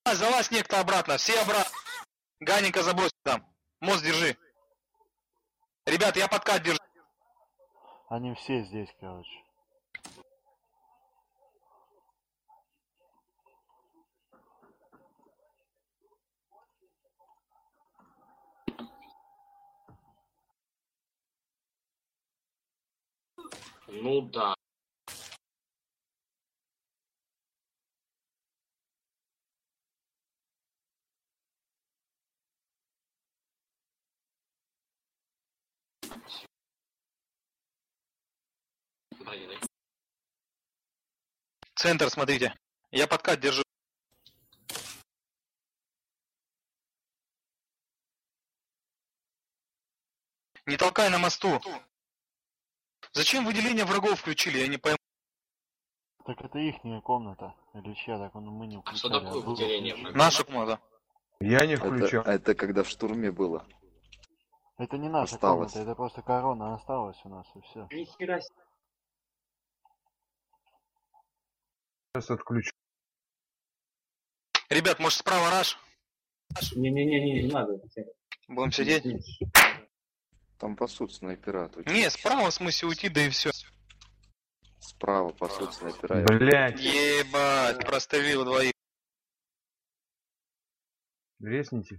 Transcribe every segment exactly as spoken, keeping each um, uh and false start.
Залазь некто обратно, все обратно. Ганенька забрось там. Мост держи. Ребят, я подкат держу. Они все здесь, короче. Ну да. Центр, смотрите. Я подкат держу. Не толкай на мосту. Зачем выделение врагов включили, я не пойму. Так это ихняя комната. Или чья, так он мы не А что включали. такое а было выделение включено. врагов? Наша комната. Я не Это, включал. это когда в штурме было. Это не наша Осталось. комната, это просто корона осталась у нас и все. Нихера себе. Сейчас отключу. Ребят, может справа раш? Не-не-не, не надо. Будем сидеть? Там пасут снайпера. Тут Не, справа в смысле уйти, да и все. справа пасут снайпера. Блять. Ебать, прострелил двоих. Резните.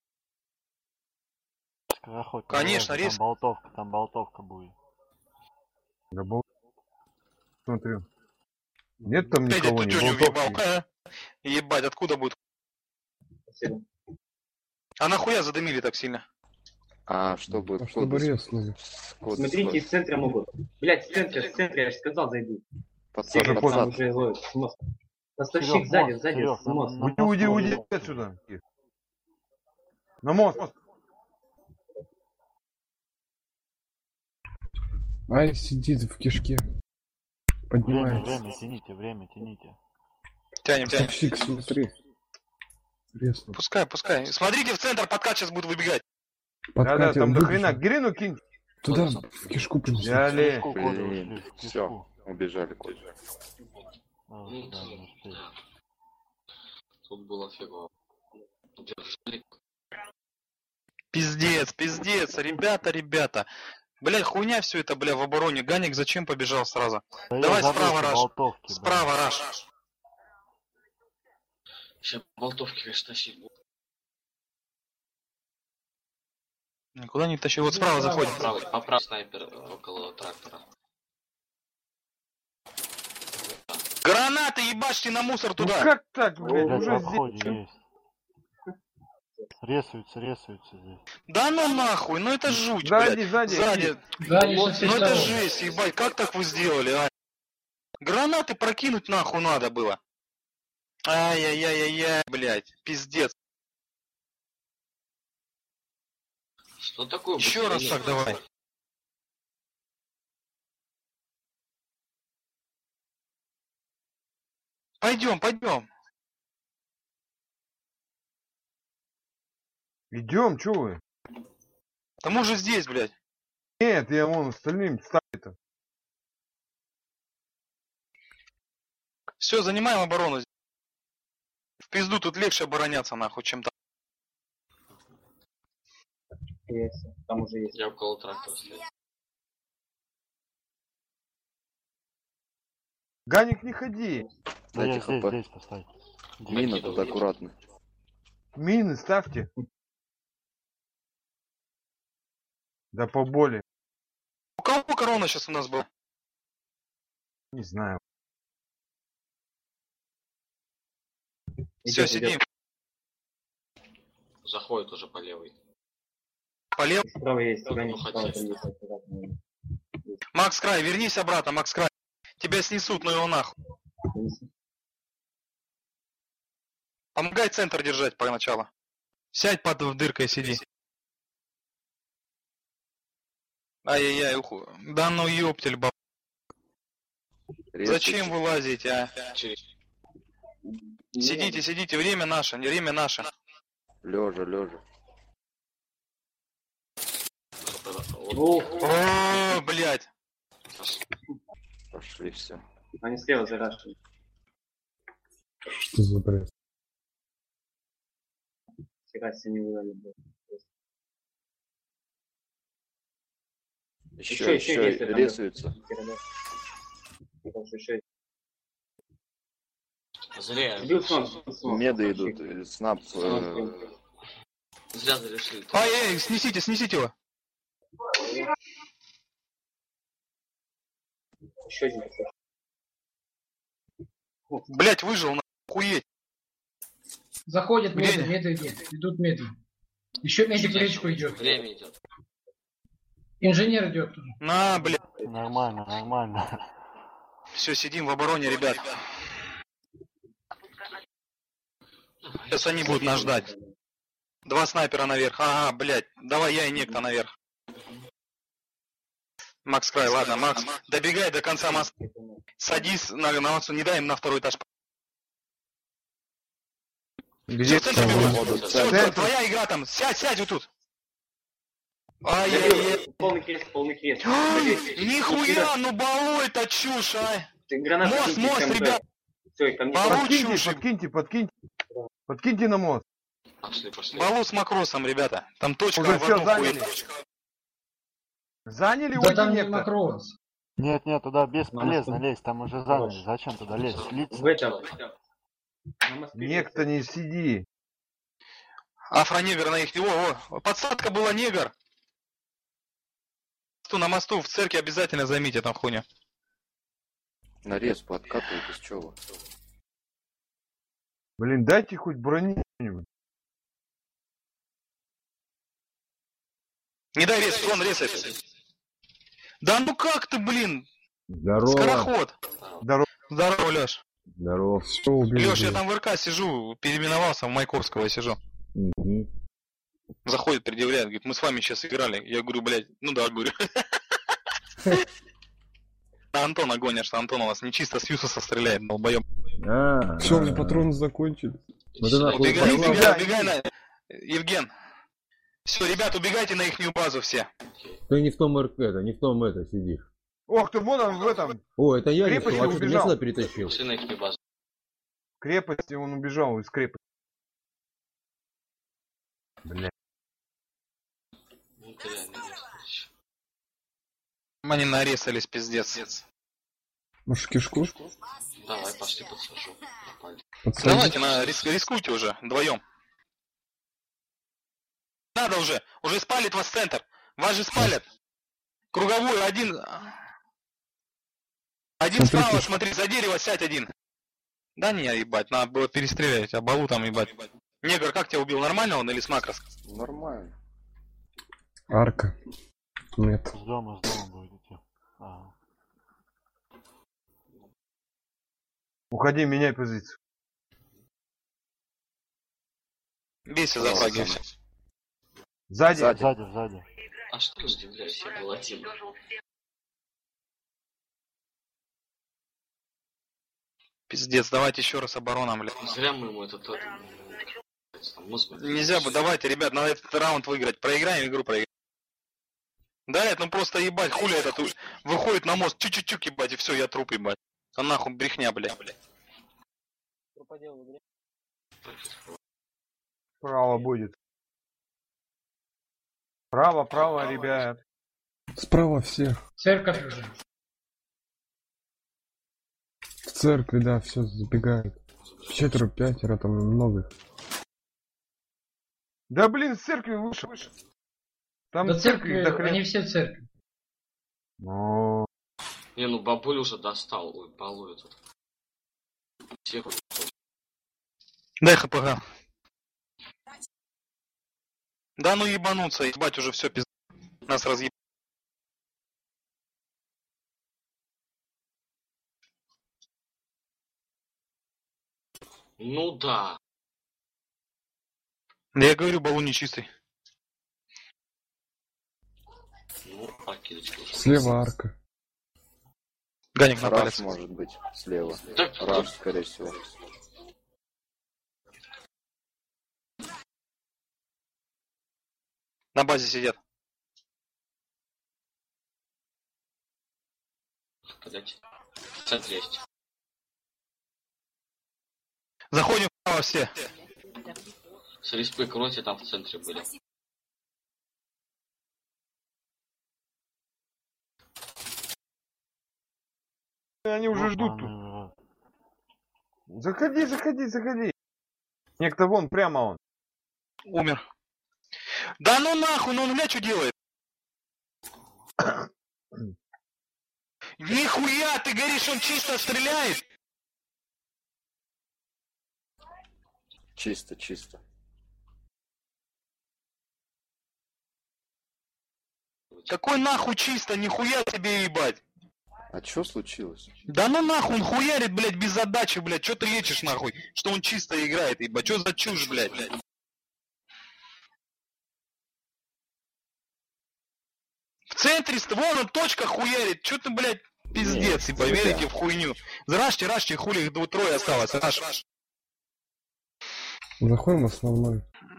Скороход. Конечно, там рез- болтовка, там болтовка будет. Да бол... Смотрю. Нет там Опять никого, эту не тётю въебал. болтовки. А? Ебать, откуда будет? Спасибо. А нахуя задымили так сильно? А чтобы... А чтобы резнули. код- Смотрите, в центре могут. Блять, в центре, в центре, я же сказал, зайду. Пацан, Тоже Там пацан. уже ловят с моста. Поставщик Серёг, сзади, мост, сзади, Серёг, с на- моста. на Уйди, уйди, мосту уйди есть. отсюда. На мост, мост. Ай, сидит в кишке. Время, Поднимается. время, тяните, время, тяните. Тянем, тянем. Топсик, смотри. Резнул. Пускай, пускай. Смотрите в центр, подкат сейчас будет выбегать. Да-да, Подкатил, там до выбежал. хрена. Грину кинь. Туда, в кишку прям. Взяли. Кишку коды Блин, ушли, в все, кишку. убежали куда. А, Ну, да, не успели. Тут было фигово. Держали. Пиздец, пиздец, ребята, ребята. Бля, хуйня все это, бля, в обороне. Ганик зачем побежал сразу? Да Давай я справа, забыл, Раш. болтовки, блин. Справа, Раш. Сейчас болтовки, конечно, тащить будут. Никуда не тащи. Вот справа заходит. Поправ, поправ снайпер около трактора. Гранаты ебашьте на мусор Ну туда. как так, блядь, Блядь, в уже здесь. обходе есть. Ресаются, ресаются здесь. Да ну нахуй, ну это жуть, Сзади, блядь. сзади. Сзади. Ну это жесть, ебать, как так вы сделали, а? Гранаты прокинуть нахуй надо было. Ай-яй-яй-яй-яй, блядь, пиздец. Что такое? Еще раз так давай. Пойдем, пойдем. Идем, чё вы? Да мы уже здесь, блядь. Нет, я вон остальным ставлю-то. Все, занимаем оборону. В пизду тут легче обороняться, нахуй, чем там. Есть, там уже есть. Я около трактора стою. Ганик, Ганик, не ходи. Да я Дайте здесь, хп. здесь поставь. Мина тут аккуратно. Мины ставьте. Да поболее. У кого корона сейчас у нас была? Не знаю. Все, Идёт, сидим. Заходит уже по левой. Полев. Справа есть, Ну, ранее хотя справа бы. там есть. аккуратно. Макс Край, вернись обратно, Макс Край. Тебя снесут, ну его нахуй. Помогай центр держать поначалу. Сядь под дыркой, сиди. Ай-яй-яй, уху. Да ну ёптель, баб. Зачем вы лазите, а? Через... Сидите, сидите, время наше, не время наше. Лежа, лежа. О, О, блядь. Пошли все. они слева зарашены. Что за бред? Хера себе не выдали. Еще, Еще, еще, еще, если там- рисуется. Потому что еще Зря. Бил снова, бил снова. Меды идут, э, снап. э, Зря зарешили. Ай, эй, снесите, снесите его. Еще один пацан. Блять, выжил, нахуеть. Заходят Где меды, они? меды идут. Идут меды. Еще медик в речку идет. Время идет. Инженер идет туда. На, блядь. Нормально, нормально. Все, сидим в обороне, ребят. Сейчас они будут нас ждать. Два снайпера наверх. Ага, блядь. Давай я и некто наверх. Макс край, ладно, Макс. Добегай до конца моста. Садись на, на мосту, не дай им на второй этаж. Где Все, в центр бегут. в Все, центр. твоя игра там. Сядь, сядь вот тут. Ай-яй-яй. Полный крест, полный крест. Нихуя, ну балуй это чушь, ай. Ты гранат Мост, киньте мост, в КМП. ребят. Всё, ко мне. Балу Подкиньте, чушь. подкиньте, подкиньте. Подкиньте на мост. Пошли, пошли. Балу с макросом, ребята. Там точка Уже в всё, одну заняли. хует. Заняли Да уйди там не некто. макрос. Нет, нет, туда бесполезно Мама, лезть, там уже заняли. Зачем туда лезть? Слиться? В этом. На Москве. Некто не сиди. Афронегр на их... О, о, подсадка была негр. Что на мосту в церкви обязательно займите там хуйню. На респу откатывают, из чего? Блин, дайте хоть брони. Не дай рез, он резает. Да ну как ты, блин, Здорово. скороход. Здорово. Здорово, Леш. Здорово. Все убили. Леш, я там в РК сижу, переименовался, в Майкопского сижу. Мгм. Заходит, предъявляет, говорит, мы с вами сейчас играли. Я говорю, блядь, ну да, говорю. На Антона гонишь, что Антон у вас нечисто с Юсуса стреляет, долбоёб. А, Все, у меня патроны закончились. Ну ты нахуй Убегай, пошла. убегай, убегай на... Евген. Все, ребят, убегайте на ихнюю базу все. Ты не в том РК, это, не в том это сидишь. Ох ты, вон он в этом. О, это я не Крепости а что ты меня убежал. сюда перетащил? Пошли на их базу. Крепости, он убежал из крепости. Бля. Ну, ты реально резко. Они нарезались, пиздец. Может, кишку? Давай, пошли подсажу. Попали. Подсадить? Давайте, на, рис- рискуйте уже, вдвоем. Надо уже, уже спалит вас центр. Вас же спалят. Круговую, один... Один Смотри, справа, ты- смотри, за дерево сядь один. Да не, ебать, надо было перестрелять, а балу там ебать. Негр, как тебя убил, нормально он или с макрос? Нормально. Арка. Нет. С дома, с дома будет идти. Ага. Уходи, меняй позицию. Бейся за флаги. Ладно. Сзади. Сзади. Сзади, сзади. А что ты удивляешься, я был один. Пиздец, давайте еще раз оборона, блядь. Зря мы ему этот... этот, там, мост мы- Нельзя бы, давайте, ребят, надо этот раунд выиграть. Проиграем, игру проиграем. Да, это ну просто ебать, хули этот уж выходит на мост, чуть-чуть ебать, и все, я труп ебать. А нахуй брехня, блядь. Право будет. Право, право, ребят. Справа все. Церковь уже. В церкви, да, все забегают. Четверо, пятеро, там много. Да блин, с церкви выше. Там До церкви, церкви до хрена. они все в церкви. О, Не, ну бабуль уже достал. Ой, балу этот. Всех Дай ХПГ. Да ну ебануться, ебать уже все пизда. Нас разъеб... Ну да. Да я говорю, балу нечистый. Ну, пакеточка уже. Слева арка. Ганик на Раш палец. может быть слева. Так, Раш, скорее всего. На базе сидят. блядь. В центре есть. Заходим вправо все. С респы кроте там в центре были. Они уже ждут тут. Заходи, заходи, заходи. Некто вон, прямо он. Умер. Да ну нахуй, ну он, бля, что делает? Нихуя, ты говоришь, он чисто стреляет? Чисто, чисто. Какой нахуй чисто, нихуя тебе ебать. А чё случилось? Да ну нахуй, он хуярит, блядь, без задачи, блядь. Чё ты лечишь нахуй? Что он чисто играет, ебать. Чё за чушь, блядь? В центре, вон он, точка хуярит. Чё ты, блядь, пиздец, ебать, верите в хуйню. Рашьте, рашьте, хули их двое трое осталось. Раш. Заходим в основной.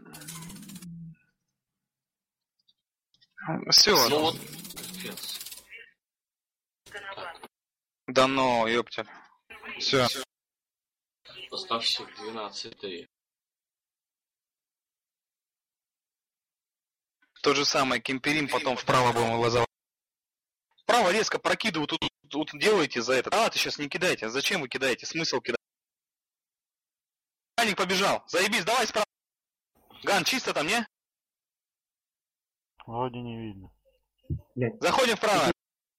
Все. Ну вот, капец. Да ну, ёптя. Все. Поставщик двенадцать три. То же самое, кемперим, потом вправо будем его заводить. Вправо резко прокидываю, тут, тут делаете за это. А, ты сейчас не кидаете. Зачем вы кидаете? Смысл кидать? Ганик побежал. Заебись, давай справа. Ган, чисто там, не? Вроде не видно. Заходим вправо.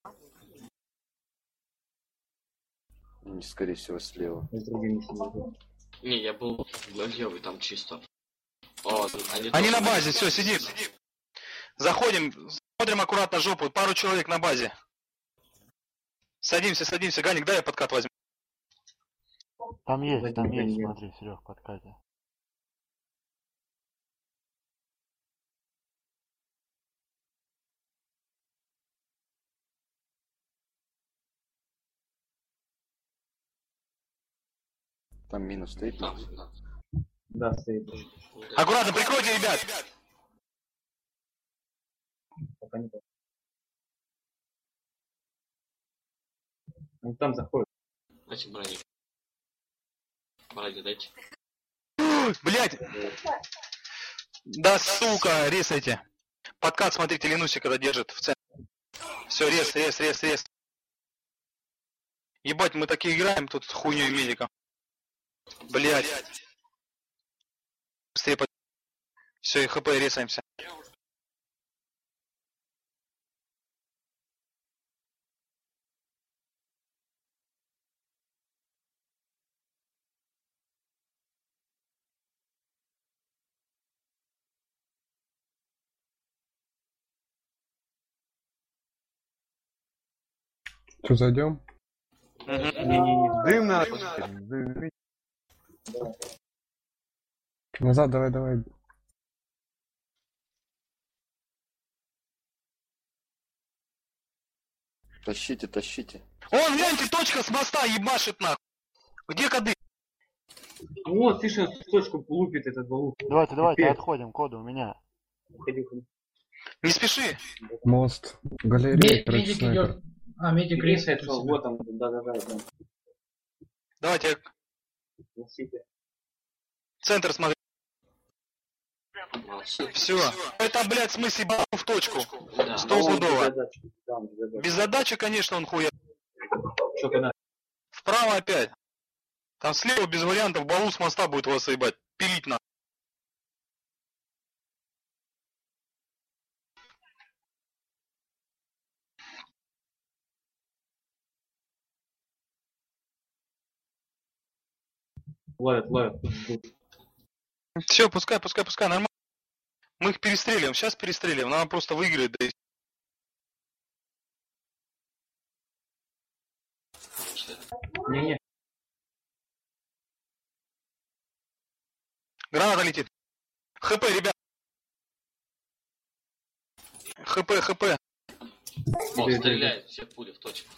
Не, скорее всего, слева. Не, я был левый, там чисто. О, они Они тоже на базе, все, сидим. Заходим, смотрим аккуратно жопу. Пару человек на базе. Садимся, садимся. Ганик, дай я подкат возьму. Там есть, там есть, смотри, Серег, подкате. Там минус стоит. Да, минус. да. Да, стоит. Аккуратно, прикройте, ребят. Пока не так. Он там заходит. Дайте брони. Брони дайте. Блять. Да сука, ресайте. Подкат, смотрите, Ленусик когда держит в центре. Все, рез, рез, рез, рез. Ебать, мы такие играем тут хуйню медика. Блять. Быстрее под... Все, и хп резаемся. Что, зайдем? Мгм. Дым надо. Дым. Назад, давай, давай. Тащите, тащите. О, гляньте, точка с моста ебашит нахуй. Где коды? Вот, слышишь, он точку лупит этот балу. Давайте, давайте, Пипец. отходим, коды у меня. Ходи, ходи. Не спеши. Мост. Галерея, Мед- короче, медик снайпер. идет. А, медик Грейс, рейс. шел, вот он, да-да-да. да. Давайте я Носите. центр смотрю. Молодцы. Все. Это, блядь, в смысле бабу в точку. Да. Стопудово. Задача, да, задача. Без задачи, конечно, он хуя. Что куда? Вправо опять. Там слева без вариантов балу с моста будет вас ебать. Пилить на. Ловят, ловят. Все, пускай, пускай, пускай, нормально. Мы их перестреливаем, сейчас перестреливаем, надо просто выиграть, да и... Не-не. Граната летит. ХП, ребят. ХП, ХП. О, стреляют все пули в точку.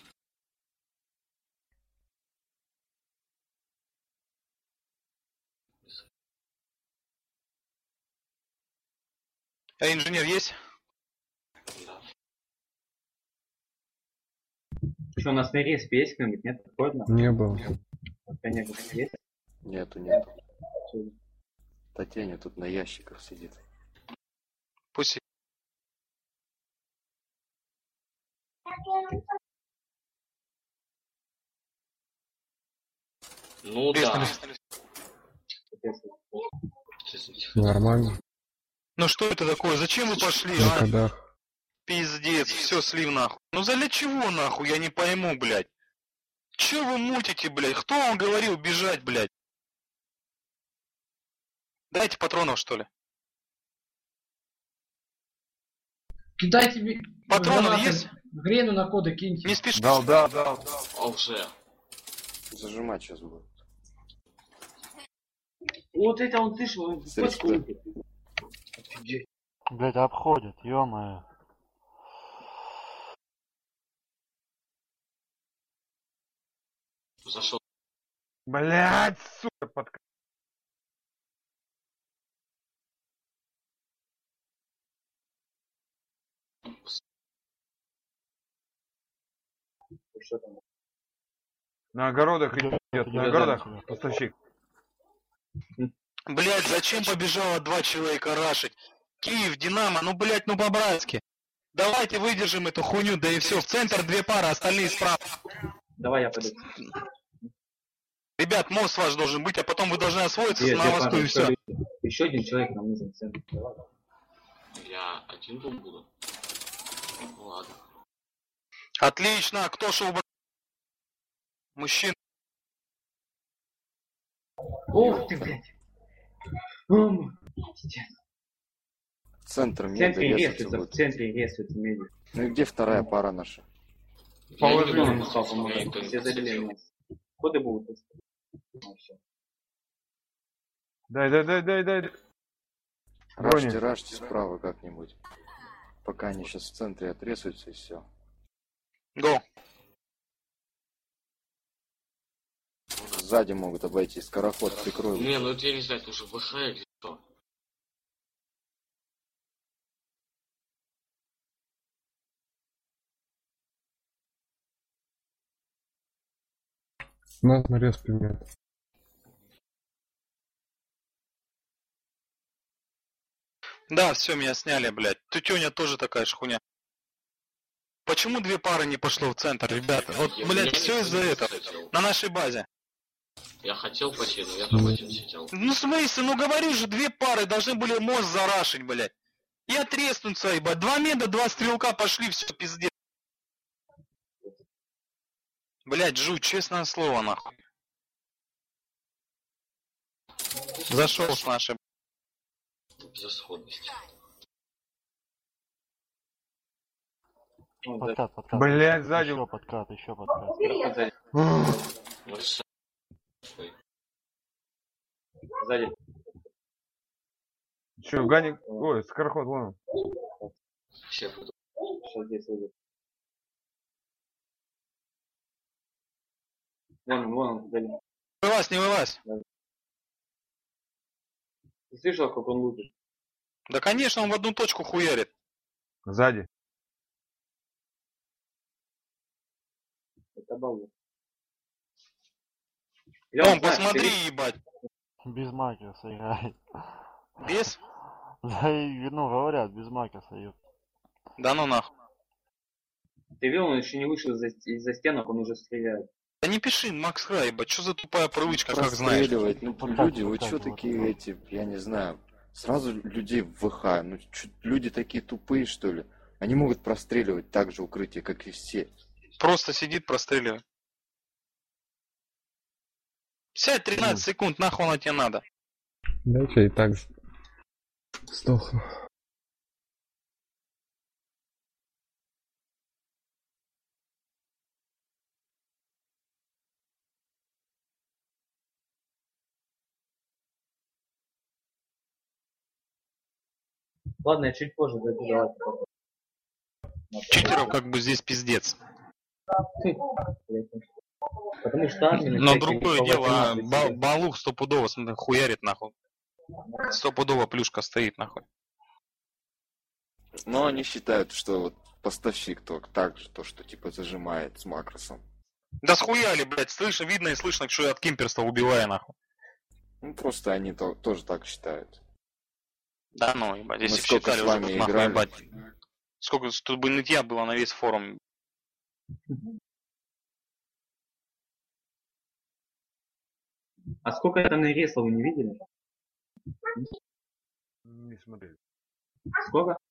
А инженер есть? Да. Что, у нас на респе есть кто-нибудь? Нет, подходит? Не было. Конечно, есть. Нету, нету. Татьяня тут на ящиках сидит. Пусть. Ну Треснули. да. Нормально. Ну что это такое? Зачем вы пошли, На а? кодах. Пиздец, все слив нахуй. Ну за для чего нахуй, я не пойму, блядь. Че вы мутите, блядь? Кто вам говорил бежать, блядь? Дайте патронов, что ли. Кидайте ми- Патроны гранаты. есть? Грену на коды киньте. Не спешите. Дал, дал, дал, дал. А уже. Зажимать сейчас будет. Вот это он слышал, он Средства. точку выпит. Блять, обходят, ё-моё. Зашел. Блять, сука, под... Что там? На огородах Идёт, идет, идёт, на идёт, огородах идёт. поставщик. Блядь, зачем побежало два человека рашить? Киев, Динамо, ну блядь, ну по-братски. Давайте выдержим эту хуйню, да и все. В центр две пары, остальные справа. Давай я пойду. Ребят, мост ваш должен быть, а потом вы должны освоиться Нет, на я мосту и пойду, все. пойду. Еще один человек нам нужен в центре. Я один был буду. Ну ладно. Отлично, а кто шел? Мужчина. Ух ты, блядь. Ум. Центр В меда центре резаться ресается, в будет. центре ресается меди. Ну и где вторая пара наша? Положи Я не на буду, папу, я никто не все залили хотел. нас. Коды будут. Ну, всё. Дай, дай, дай, дай, дай. Ражьте, Брони. ражьте справа как-нибудь. Пока они сейчас в центре отрезаются и все. Го. Сзади могут обойти. Скороход прикрой. Не, ну это я не знаю, это уже ВХ или что. Нас нарез примет. Да, все, меня сняли, блядь. Тютюня тоже такая же хуйня. Почему две пары не пошло в центр, ребята? Вот, Я- блядь, я все не из-за этого. хотел. На нашей базе. Я хотел пойти, но я там один сидел. Ну, в смысле, ну говорю же, две пары должны были мост зарашить, блядь. И отрезнуться, ебать. Два меда, два стрелка пошли, все, пиздец. Блядь, жуть, честное слово, нахуй. Зашел с нашей. Безысходность. Ну, да. Подкат, подкат. Блядь, сзади. Еще подкат, еще подкат. Сзади. Ну, с- Ой, Сзади. Че, Ганик? Ой, скороход, вон. все буду. Сейчас здесь выйдет. Вон он, вон он, сзади. Вылазь, не вылазь. Ты слышал, как он лупит? Да, конечно, он в одну точку хуярит. Сзади. Это баллон. Том, посмотри, ебать. Без Макиса играет. Без? Да и, ну, говорят, без Макиса, ёп. Да ну нахуй. Ты видел, он еще не вышел из-за, из-за стенок, он уже стреляет. Да не пиши, Макс Хра, ебать, что за тупая привычка, как знаешь. Простреливать. Ну, Вот так, люди, вот вы так что вот, такие вот. эти, я не знаю. Сразу людей в ВХ. Ну, чё, люди такие тупые, что ли? Они могут простреливать так же укрытие, как и все. Просто сидит, простреливает. Сядь тринадцать секунд, нахуй оно тебе надо. Дайте и так сдохну. Ладно, я чуть позже зайду, давай. Читеров как бы здесь пиздец. Потому что админы Но всякие другое по дело, а восемнадцать ба- сидят. Балух стопудово смотри, хуярит нахуй. Стопудово плюшка стоит нахуй. Но они считают, что вот поставщик только так же, то, что типа зажимает с макросом. Да схуяли, блядь, слышно, видно и слышно, что я от кимперства убиваю нахуй. Ну, просто они то- тоже так считают. Да ну, ебать, если бы сколько считали, с уже вами тут нахуй, играли. ебать. Сколько тут бы нытья было на весь форум. А сколько это нарезал, вы не видели? Не смотрели. Сколько?